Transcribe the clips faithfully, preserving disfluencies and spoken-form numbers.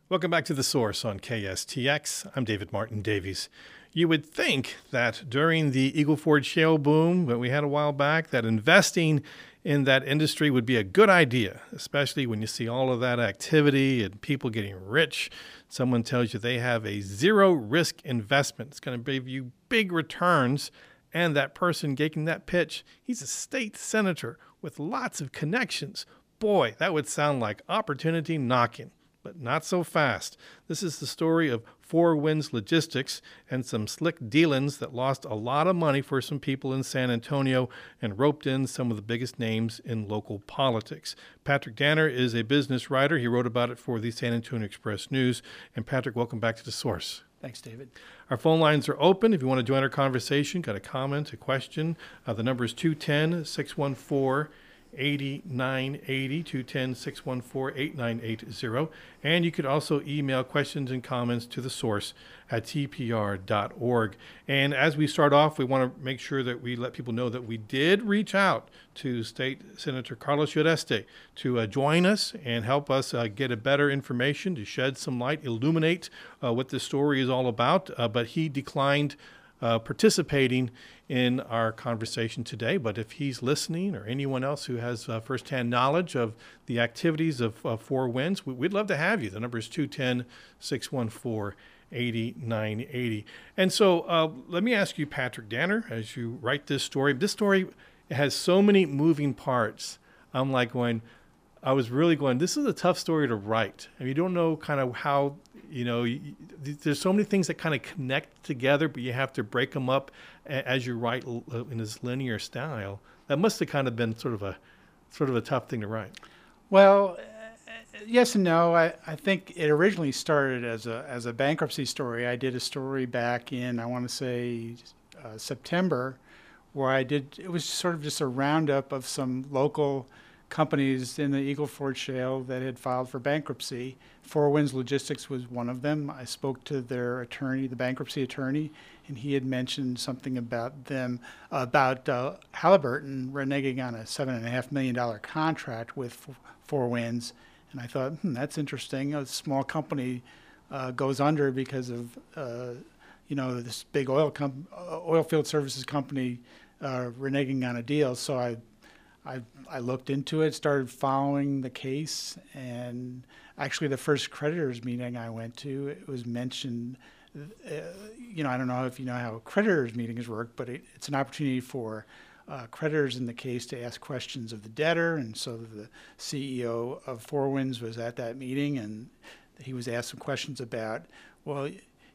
Welcome back to The Source on K S T X. I'm David Martin Davies. You would think that during the Eagle Ford shale boom that we had a while back, that investing in that industry would be a good idea, especially when you see all of that activity and people getting rich. Someone tells you they have a zero risk investment. It's going to give you big returns. And that person getting that pitch, he's a state senator with lots of connections. Boy, that would sound like opportunity knocking. But not so fast. This is the story of Four Winds Logistics and some slick dealings that lost a lot of money for some people in San Antonio and roped in some of the biggest names in local politics. Patrick Danner is a business writer. He wrote about it for the San Antonio Express News. And Patrick, welcome back to The Source. Thanks, David. Our phone lines are open. If you want to join our conversation, got a comment, a question, uh, the number is two one zero, six one four, eight nine eight zero, two one zero, six one four, eight nine eight zero. And you could also email questions and comments to the source at t p r dot org. And as we start off, we want to make sure that we let people know that we did reach out to State Senator Carlos Ureste to uh, join us and help us uh, get a better information, to shed some light, illuminate uh, what this story is all about. Uh, but he declined Uh, participating in our conversation today. But if he's listening, or anyone else who has uh, firsthand knowledge of the activities of uh, Four Winds, we, we'd love to have you. The number is two one zero, six one four, eight nine eight zero. And so uh, let me ask you, Patrick Danner, as you write this story, this story has so many moving parts. I'm like going, I was really going, this is a tough story to write. I mean, you don't know kind of how, you know, you, there's so many things that kind of connect together, but you have to break them up as you write in this linear style. That must have kind of been sort of a sort of a tough thing to write. Well, yes and no. I, I think it originally started as a as a bankruptcy story. I did a story back in, I want to say, uh, September, where I did, it was sort of just a roundup of some local companies in the Eagle Ford Shale that had filed for bankruptcy. Four Winds Logistics was one of them. I spoke to their attorney, the bankruptcy attorney, and he had mentioned something about them, about uh, Halliburton reneging on a seven and a half million dollar contract with Four Winds. And I thought, hmm, that's interesting. A small company uh, goes under because of, uh, you know, this big oil com- oil field services company uh, reneging on a deal. So I I, I looked into it, started following the case, and actually the first creditors meeting I went to, it was mentioned, uh, you know, I don't know if you know how creditors meetings work, but it, it's an opportunity for uh, creditors in the case to ask questions of the debtor, and so the C E O of Four Winds was at that meeting, and he was asked some questions about, well,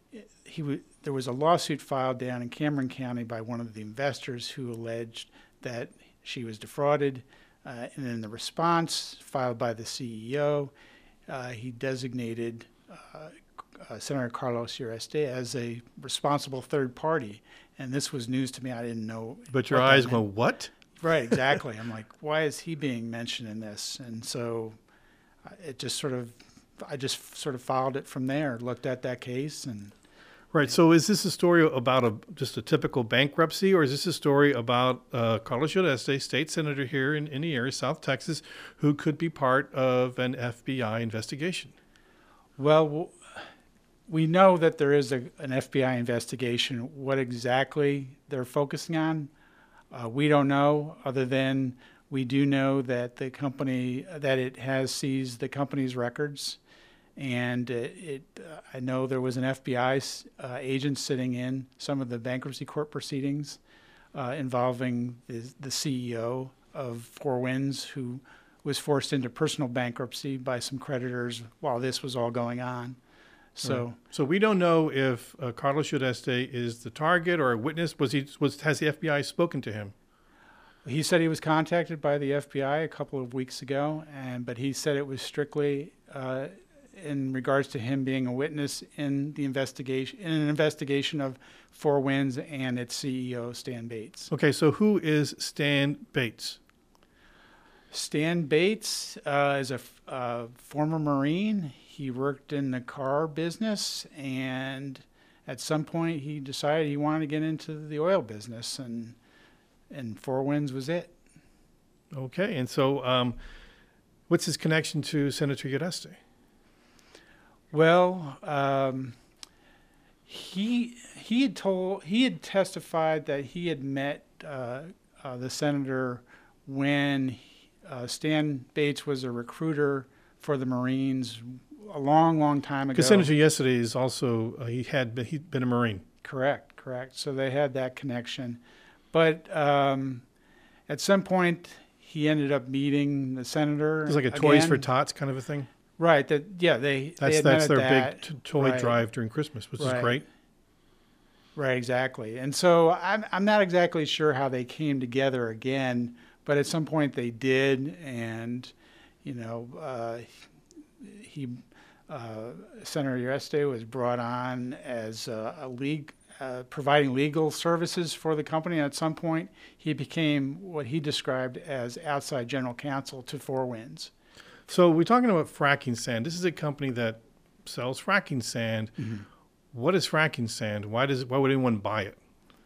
he w- there was a lawsuit filed down in Cameron County by one of the investors who alleged that she was defrauded, uh, and in the response filed by the C E O, uh, he designated uh, uh, Senator Carlos Ureste as a responsible third party, and this was news to me. I didn't know. But your eyes go, what? Right, exactly. I'm like, why is he being mentioned in this? And so uh, it just sort of, I just sort of followed it from there, looked at that case, and. Right. So is this a story about a just a typical bankruptcy, or is this a story about uh, Carlos Ureste, state senator here in, in the area, South Texas, who could be part of an F B I investigation? Well, we know that there is a, an F B I investigation. What exactly they're focusing on, uh, we don't know, other than we do know that the company, that it has seized the company's records. And it, it uh, I know there was an F B I uh, agent sitting in some of the bankruptcy court proceedings uh, involving the, the C E O of Four Winds, who was forced into personal bankruptcy by some creditors while this was all going on. So, right. So we don't know if uh, Carlos Ureste is the target or a witness. Was he? Was has the F B I spoken to him? He said he was contacted by the F B I a couple of weeks ago, and but he said it was strictly. Uh, in regards to him being a witness in the investigation, in an investigation of Four Winds and its C E O, Stan Bates. Okay, so who is Stan Bates? Stan Bates uh, is a f- uh, former Marine. He worked in the car business, and at some point he decided he wanted to get into the oil business, and and Four Winds was it. Okay, and so um, what's his connection to Senator Ureste? Well, um, he he had told he had testified that he had met uh, uh, the senator when uh, Stan Bates was a recruiter for the Marines a long, long time ago. Because Senator yesterday is also uh, he had been, he'd been a Marine. Correct, correct. So they had that connection, but um, at some point he ended up meeting the senator. It's like a again. Toys for Tots kind of a thing. Right. That yeah. They That's they had that's met their at big that. t- toy Right. drive during Christmas, which Right. is great. Right, exactly. And so I'm I'm not exactly sure how they came together again, but at some point they did, and you know, uh, he uh, Senator Ureste was brought on as a, a league uh, providing legal services for the company. And at some point, he became what he described as outside general counsel to Four Winds. So we're talking about fracking sand. This is a company that sells fracking sand. Mm-hmm. What is fracking sand? Why does why would anyone buy it?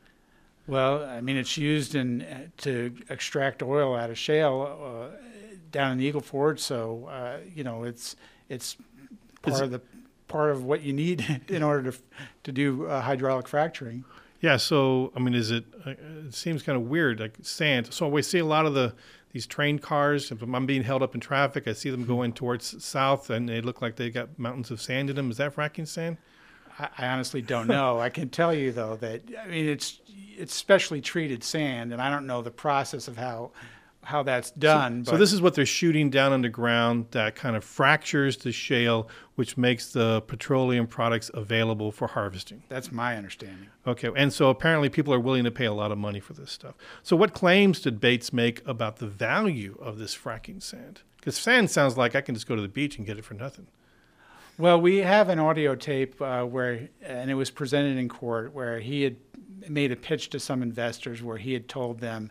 Well, I mean, it's used in to extract oil out of shale uh, down in the Eagle Ford. So uh, you know, it's it's part Is of the part of what you need in order to to do uh, hydraulic fracturing. Yeah. So I mean, is it? Uh, it seems kind of weird, like sand. So we see a lot of the these train cars. If I'm being held up in traffic, I see them going towards south, and they look like they got mountains of sand in them. Is that fracking sand? I, I honestly don't know. I can tell you though that I mean it's it's specially treated sand, and I don't know the process of how how that's done. So, but so this is what they're shooting down underground that kind of fractures the shale, which makes the petroleum products available for harvesting. that's my understanding. Okay, and so apparently people are willing to pay a lot of money for this stuff. So what claims did Bates make about the value of this fracking sand? Because sand sounds like I can just go to the beach and get it for nothing. Well, we have an audio tape uh, where, and it was presented in court, where he had made a pitch to some investors where he had told them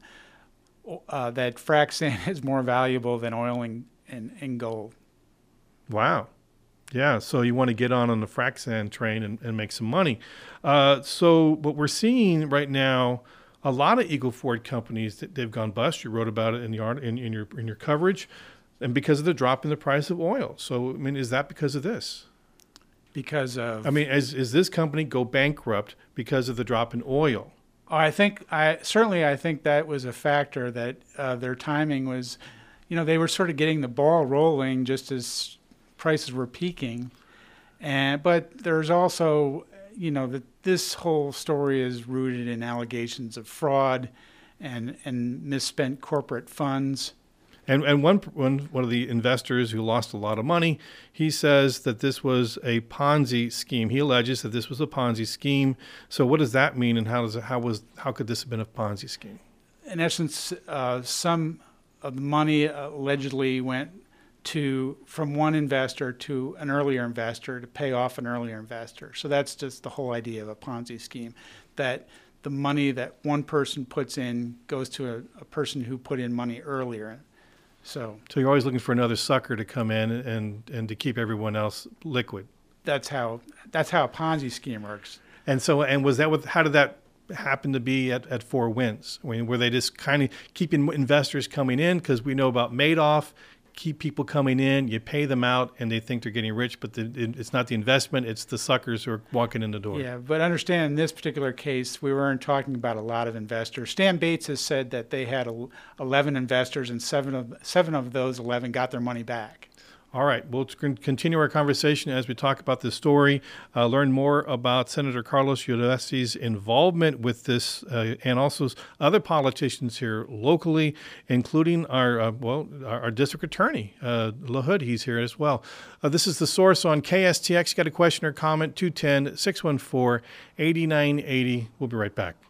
uh, that frac sand is more valuable than oil and, and, and gold. Wow. Yeah, so you want to get on on the frac sand train and, and make some money. Uh, so what we're seeing right now, a lot of Eagle Ford companies, that they've gone bust. You wrote about it in the art in, in your in your coverage, and because of the drop in the price of oil. So I mean, is that because of this? Because of, I mean, is is this company go bankrupt because of the drop in oil? I think, I certainly I think that was a factor, that uh, their timing was, you know, they were sort of getting the ball rolling just as prices were peaking. And but there's also, you know, that this whole story is rooted in allegations of fraud and and misspent corporate funds. And and one one one of the investors who lost a lot of money, he says that this was a Ponzi scheme. He alleges that this was a Ponzi scheme. So what does that mean, and how does it, how was how could this have been a Ponzi scheme? In essence, uh, some of the money allegedly went to from one investor to an earlier investor to pay off an earlier investor. So that's just the whole idea of a Ponzi scheme, that the money that one person puts in goes to a, a person who put in money earlier. So So you're always looking for another sucker to come in and and to keep everyone else liquid. that's how that's how a Ponzi scheme works. And so and was that what? How did that happen to be at, at Four Winds? I mean, were they just kind of keeping investors coming in? Because we know about Madoff. Keep people coming in, you pay them out, and they think they're getting rich, but the, it, it's not the investment, it's the suckers who are walking in the door. Yeah, but understand in this particular case, we weren't talking about a lot of investors. Stan Bates has said that they had eleven investors, and seven of seven of those eleven got their money back. All right, we'll continue our conversation as we talk about this story, uh, learn more about Senator Carlos Ureste's involvement with this, uh, and also other politicians here locally, including our, uh, well, our, our district attorney, uh, LaHood. He's here as well. Uh, this is The Source on K S T X. Got a question or comment, two one zero, six one four, eight nine eight zero. We'll be right back.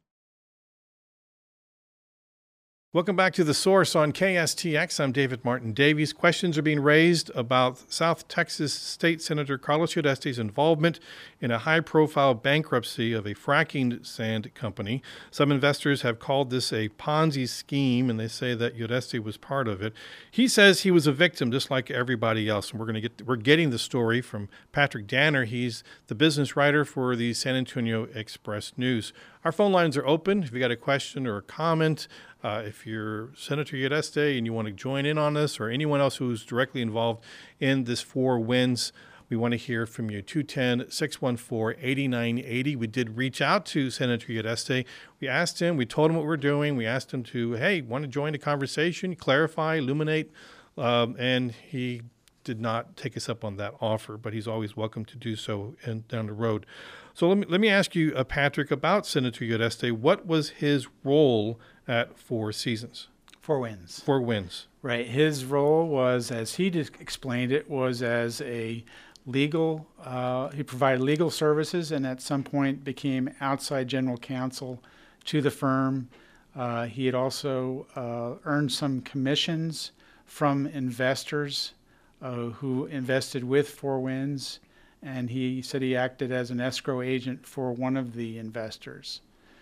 Welcome back to The Source on K S T X. I'm David Martin Davies. Questions are being raised about South Texas State Senator Carlos Ureste's involvement in a high-profile bankruptcy of a fracking sand company. Some investors have called this a Ponzi scheme, and they say that Ureste was part of it. He says he was a victim, just like everybody else. And we're going to get we're getting the story from Patrick Danner. He's the business writer for the San Antonio Express News. Our phone lines are open. If you got a question or a comment, uh, if you're Senator Ureste and you want to join in on this, or anyone else who's directly involved in this Four Winds, We want to hear from you. two one zero, six one four, eight nine eight zero. We did reach out to Senator Ureste. We asked him, we told him what we're doing. We asked him to, hey, want to join the conversation, clarify, illuminate, um, and he did not take us up on that offer, but he's always welcome to do so in, down the road. So let me let me ask you, uh, Patrick, about Senator Ureste. What was his role at Four Seasons? Four Winds. Four Winds. Right. His role was, as he just explained it, was as a legal, uh, he provided legal services and at some point became outside general counsel to the firm. Uh, he had also uh, earned some commissions from investors Uh, who invested with Four Winds, and he said he acted as an escrow agent for one of the investors.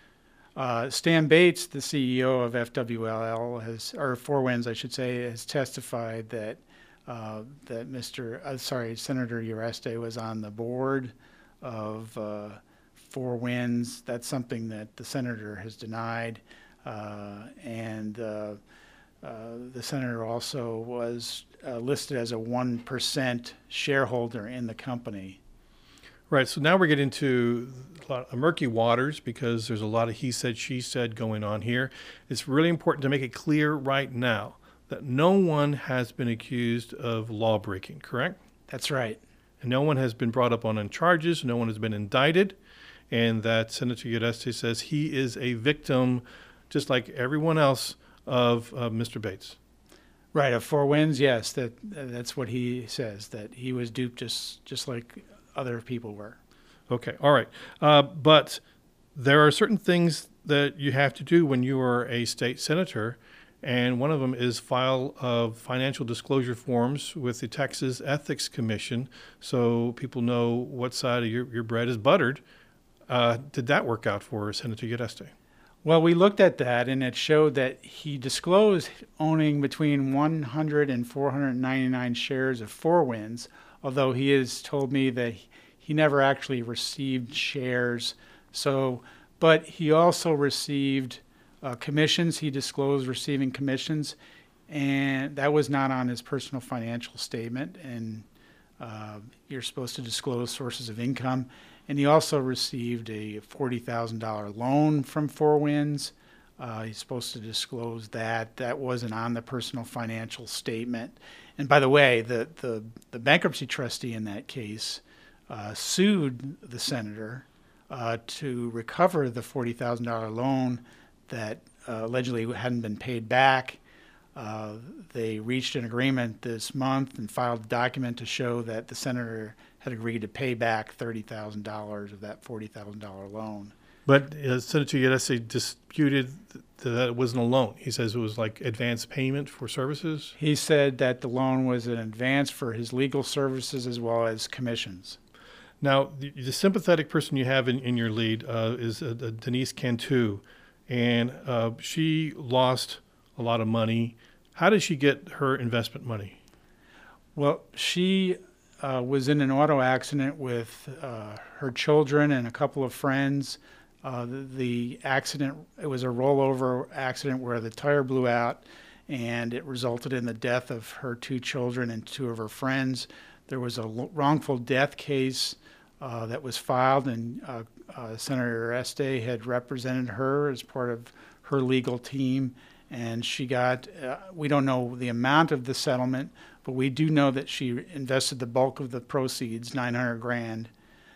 Uh, Stan Bates, the C E O of F W L L, has, or Four Winds, I should say, has testified that uh, that Mister Uh, sorry, Senator Ureste was on the board of uh, Four Winds. That's something that the senator has denied, uh, and uh, uh, the senator also was Uh, listed as a one percent shareholder in the company. Right. So now we're getting into a lot of murky waters because there's a lot of he said, she said going on here. It's really important to make it clear right now that no one has been accused of law breaking, correct? That's right. And no one has been brought up on charges. No one has been indicted. And that Senator Ureste says he is a victim, just like everyone else, of uh, Mister Bates. Right, of Four Winds, yes, that that's what he says, that he was duped just just like other people were. Okay, all right. Uh, but there are certain things that you have to do when you are a state senator, and one of them is file uh, financial disclosure forms with the Texas Ethics Commission so people know what side of your, your bread is buttered. Uh, did that work out for Senator Ureste? Well, we looked at that, and it showed that he disclosed owning between one hundred and four hundred ninety-nine shares of Four Winds, although he has told me that he never actually received shares. So, but he also received uh, commissions. He disclosed receiving commissions, and that was not on his personal financial statement. And uh, you're supposed to disclose sources of income. And he also received a forty thousand dollars loan from Four Winds. Uh, he's supposed to disclose that. That wasn't on the personal financial statement. And by the way, the, the, the bankruptcy trustee in that case uh, sued the senator uh, to recover the forty thousand dollars loan that uh, allegedly hadn't been paid back. Uh, they reached an agreement this month and filed a document to show that the senator had agreed to pay back thirty thousand dollars of that forty thousand dollars loan. But uh, Senator Ureste disputed that it wasn't a loan. He says it was like advance payment for services. He said that the loan was an advance for his legal services as well as commissions. Now, the, the sympathetic person you have in, in your lead uh, is uh, uh, Denise Cantu, and uh, she lost a lot of money. How did she get her investment money? Well, she uh, was in an auto accident with uh, her children and a couple of friends. Uh, the, the accident, it was a rollover accident where the tire blew out, and it resulted in the death of her two children and two of her friends. There was a wrongful death case uh, that was filed, and uh, uh, Senator Ureste had represented her as part of her legal team, and she got, uh, we don't know the amount of the settlement, but we do know that she invested the bulk of the proceeds, nine hundred grand,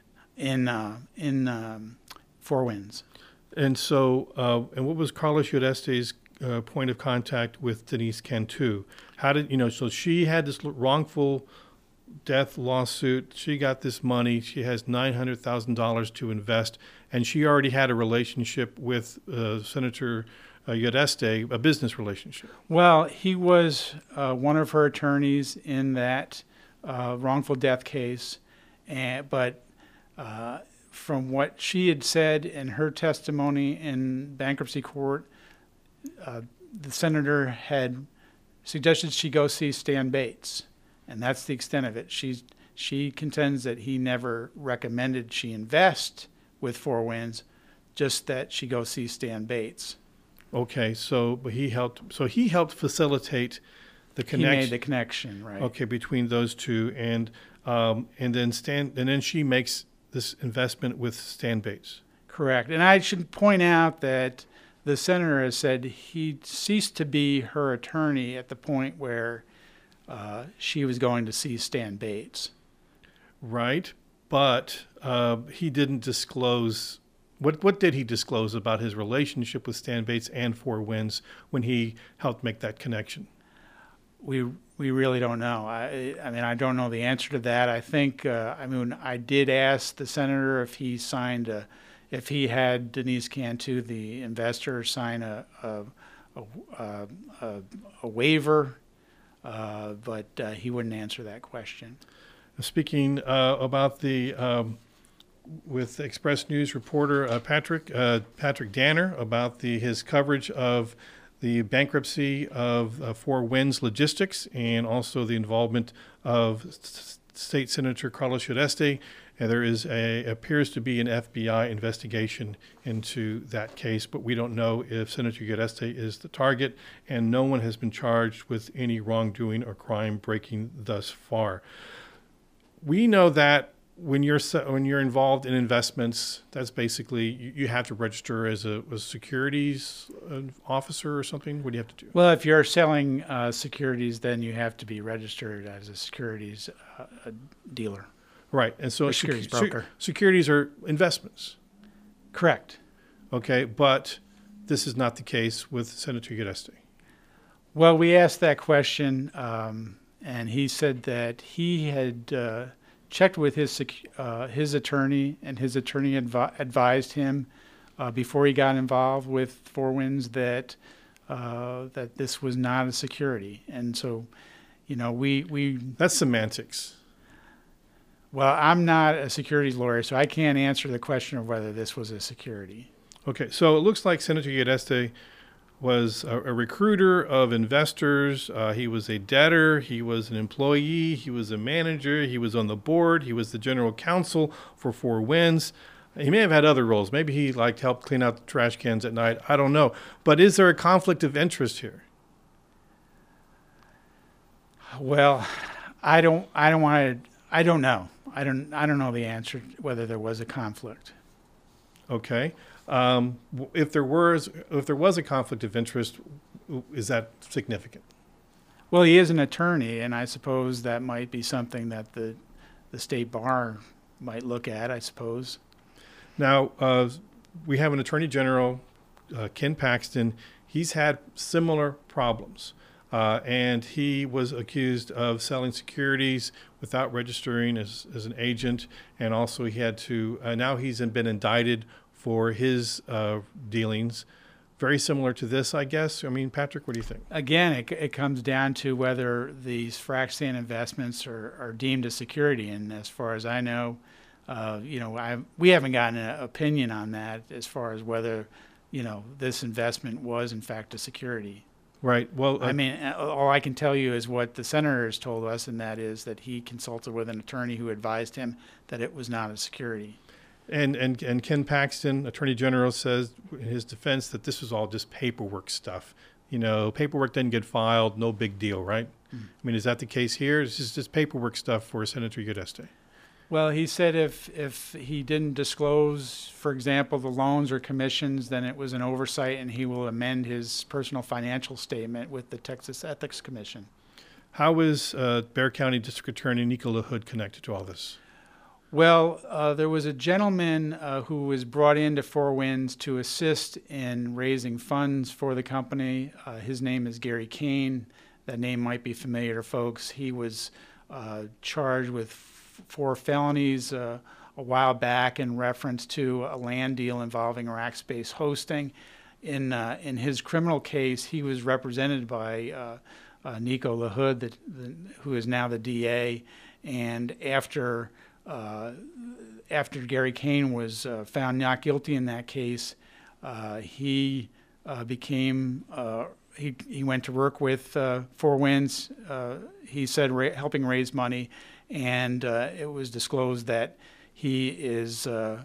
in uh, in um, Four Winds. And so, uh, and what was Carlos Ureste's uh, point of contact with Denise Cantu? How did, you know, so she had this wrongful death lawsuit. She got this money. She has nine hundred thousand dollars to invest, and she already had a relationship with uh, Senator uh, Ureste, a business relationship. Well, he was uh, one of her attorneys in that uh, wrongful death case, and, but uh, from what she had said in her testimony in bankruptcy court, uh, the senator had suggested she go see Stan Bates, and that's the extent of it. She's, she contends that he never recommended she invest with Four Winds, just that she go see Stan Bates. Okay, so but he helped. So he helped facilitate the He connection. made the connection, right? Okay, between those two, and um, and then Stan, and then she makes this investment with Stan Bates. Correct. And I should point out that the senator has said he ceased to be her attorney at the point where uh, she was going to see Stan Bates. Right, but uh, he didn't disclose. What what did he disclose about his relationship with Stan Bates and Four Winds when he helped make that connection? We we really don't know. I I mean I don't know the answer to that. I think uh, I mean I did ask the senator if he signed a, if he had Denise Cantu, the investor, sign a a a, a, a waiver, uh, but uh, he wouldn't answer that question. Speaking uh, about the um, with Express News reporter uh, Patrick uh, Patrick Danner about the his coverage of the bankruptcy of uh, Four Winds Logistics and also the involvement of S- State Senator Carlos Ureste. And there is a appears to be an F B I investigation into that case, but we don't know if Senator Ureste is the target, and no one has been charged with any wrongdoing or crime breaking thus far. We know that when you're when you're involved in investments, that's basically you, you have to register as a, as a securities uh, officer or something. What do you have to do? Well, if you're selling uh, securities, then you have to be registered as a securities uh, a dealer. Right, and so A securities secu- broker. securities are investments. Correct. Okay, but this is not the case with Senator Ureste. Well, we asked that question, um, and he said that he had uh, checked with his sec- uh, his attorney, and his attorney advi- advised him uh, before he got involved with Four Winds that uh, that this was not a security. And so, you know, we we That's semantics. well, I'm not a securities lawyer, so I can't answer the question of whether this was a security. Okay, so it looks like Senator Ureste was a, a recruiter of investors. Uh, he was a debtor. He was an employee. He was a manager. He was on the board. He was the general counsel for Four Winds. He may have had other roles. Maybe he like helped clean out the trash cans at night. I don't know. But is there a conflict of interest here? Well, I don't. I don't want to. I don't know. I don't. I don't know the answer whether there was a conflict. Okay. Um, w- if there was, if there was a conflict of interest, w- is that significant? Well, he is an attorney, and I suppose that might be something that the the state bar might look at. I suppose. Now, uh, we have an attorney general, uh, Ken Paxton. He's had similar problems, uh, and he was accused of selling securities without registering as, as an agent, and also he had to. Uh, now he's been indicted for his uh, dealings. Very similar to this, I guess. I mean, Patrick, what do you think? Again, it, it comes down to whether these frac sand investments are, are deemed a security, and as far as I know, uh, you know, I we haven't gotten an opinion on that as far as whether, you know, this investment was in fact a security. Right. Well, uh, I mean, all I can tell you is what the senator has told us, and that is that he consulted with an attorney who advised him that it was not a security. And, and and Ken Paxton, Attorney General, says in his defense that this was all just paperwork stuff. You know, paperwork didn't get filed, no big deal, right? Mm. I mean, is that the case here? Is this just paperwork stuff for Senator Ureste? Well, he said if if he didn't disclose, for example, the loans or commissions, then it was an oversight, and he will amend his personal financial statement with the Texas Ethics Commission. How is uh, Bexar County District Attorney Nico LaHood connected to all this? Well, uh, there was a gentleman uh, who was brought into Four Winds to assist in raising funds for the company. Uh, his name is Gary Kane. That name might be familiar to folks. He was uh, charged with f- four felonies uh, a while back in reference to a land deal involving Rackspace Hosting. In uh, in his criminal case, he was represented by uh, uh, Nico LaHood, the, the, who is now the D A. And after Uh, after Gary Kane was uh, found not guilty in that case, uh, he uh, became uh, he he went to work with uh, Four Winds. Uh, he said ra- helping raise money, and uh, it was disclosed that he is uh,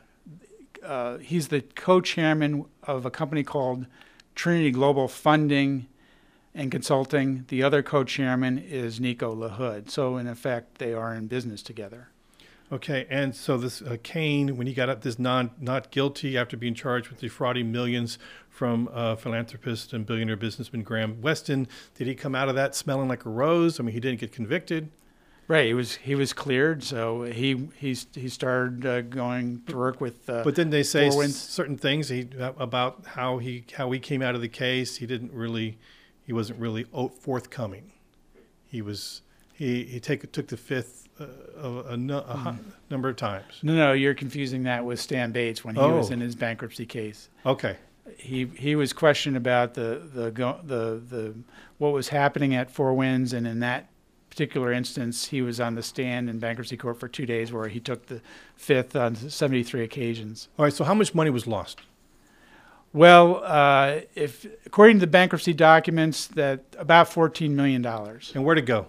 uh, he's the co-chairman of a company called Trinity Global Funding, and consulting. The other co-chairman is Nico LaHood. So in effect, they are in business together. Okay, and so this uh, Kane, when he got up this non not guilty after being charged with defrauding millions from uh, philanthropist and billionaire businessman Graham Weston, did he come out of that smelling like a rose? I mean, he didn't get convicted. Right, he was he was cleared, so he he's he started uh, going to work with. Uh, but didn't they say Four s- Winds. certain things he, about how he how he came out of the case? He didn't really, he wasn't really o- forthcoming. He was he he take took the fifth uh, a, a, nu- a hu- number of times. No, no, you're confusing that with Stan Bates when he Oh. was in his bankruptcy case. Okay, He he was questioned about the the go, the the what was happening at Four Winds, and in that particular instance, he was on the stand in bankruptcy court for two days, where he took the fifth on seventy-three occasions. all right. So how much money was lost? Well, uh, if according to the bankruptcy documents, that about fourteen million dollars. And where to go?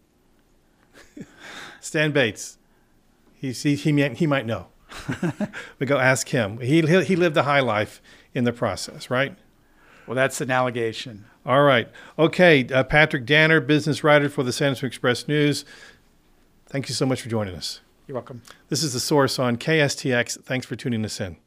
Stan Bates. He he he might, he might know. We go ask him. He, he he lived a high life in the process, right? Well, that's an allegation. All right. Okay, uh, Patrick Danner, business writer for the San Antonio Express News. Thank you so much for joining us. You're welcome. This is The Source on K S T X. Thanks for tuning us in.